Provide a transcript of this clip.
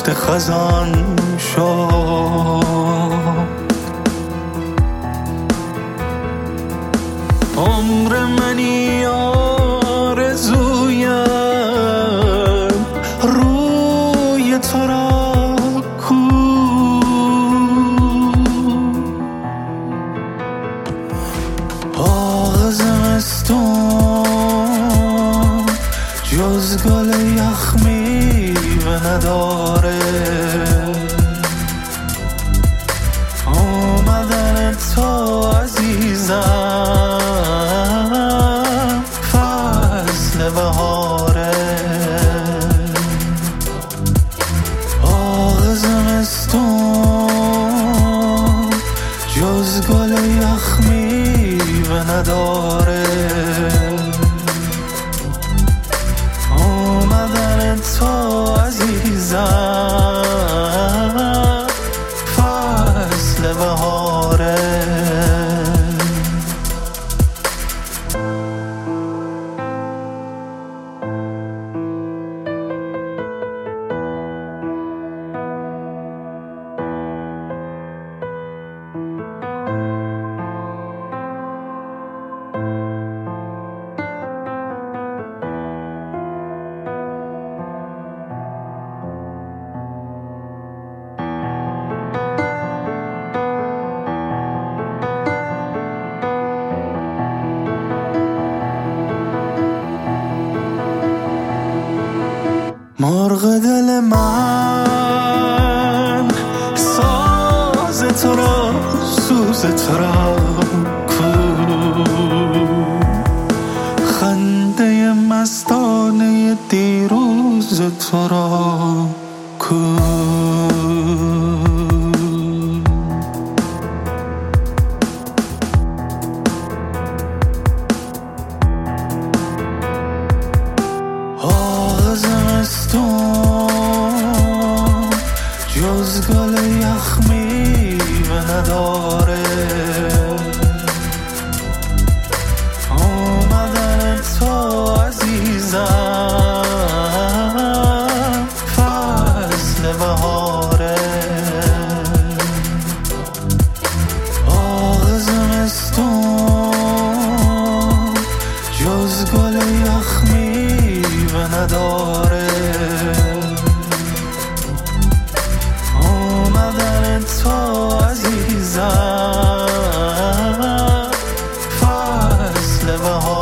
وقت خزان شد. عمر منی آرزویم روی تو را کو، باغ زمستون جز گل یخ میوه نداره. آمدن تو عزیزم فصل بهاره. باغ زمستون جز گل یخ میوه نداره. آمدن تو عزیزم فصل بهاره. مرغ دل من ساز تو را سوز تو را کو، خنده مستانه دیروز تو را کو. زمستون جز گل یخ میوه نداره. آمدن تو عزیزم فصل بهاره. باغ زمستون جز گل یخ میوه نداره. آمدن تو عزیزم فصل بهاره.